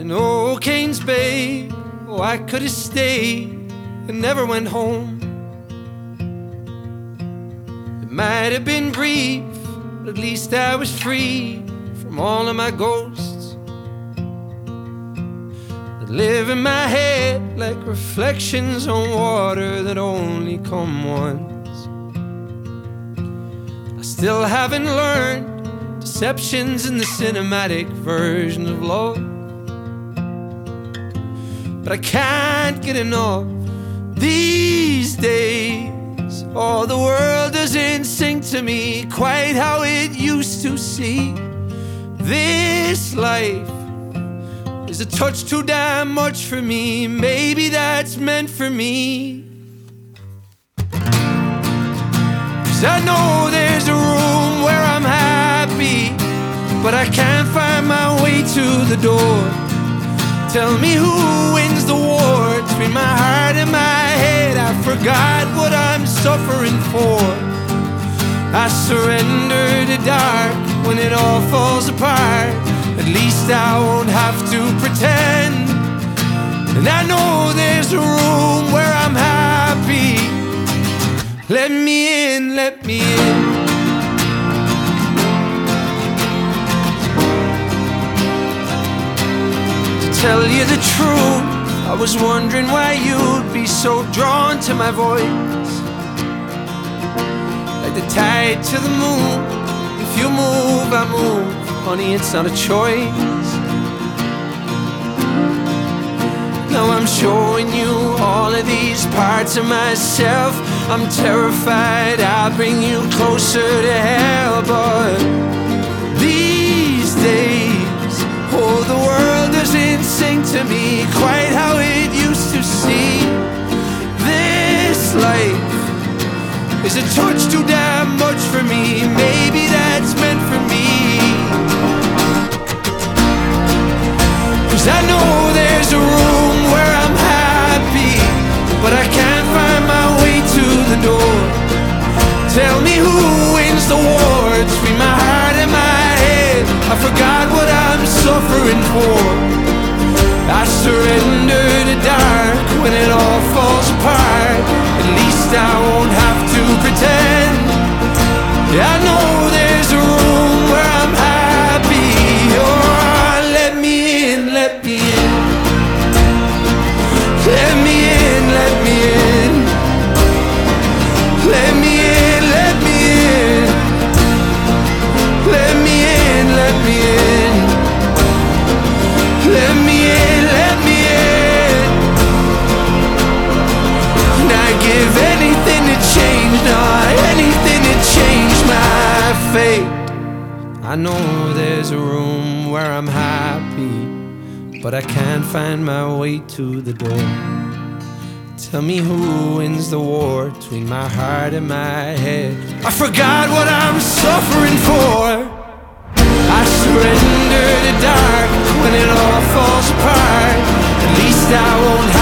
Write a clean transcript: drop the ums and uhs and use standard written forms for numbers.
And oh, Kane's Bay, oh, I could have stayed and never went home. It might have been brief, but at least I was free from all of my ghosts that live in my head like reflections on water that only come once. I still haven't learned deceptions in the cinematic version of love, but I can't get enough these days. Oh, the world doesn't sing to me quite how it used to. See, this life is a touch too damn much for me. Maybe that's meant for me, 'cause I know there's a room where I'm happy, but I can't find my way to the door. Tell me who wins the war between my heart and my head. I forgot what I'm suffering for. I surrender to dark when it all falls apart. At least I won't have to pretend. And I know there's a room where I'm happy. Let me in, let me in. Tell you the truth, I was wondering why you'd be so drawn to my voice, like the tide to the moon. If you move, I move. Honey, it's not a choice. Now I'm showing you all of these parts of myself. I'm terrified I'll bring you closer to hell, but these days, oh, the world doesn't sing to me quite how it used to. See, this life is a touch too damn much for me. Maybe that's meant for me, 'cause I know there's a room where I'm happy, but I can't find my way to the door. Tell me who wins the war between my heart and my head. I forgot what I'm suffering for. I surrender to dark when it all falls apart. At least I won't have to pretend. I know there's a room where I'm happy. Oh, let me in, let me in. Let me in, let me in. Let me in, let me in. Let me in, let me in. Let me in, let me in. And I'd give anything to change, not anything to change my fate. I know there's a room where I'm happy, but I can't find my way to the door. Tell me who wins the war between my heart and my head. I forgot what I'm suffering for. I surrender to dark when it all falls apart. At least I won't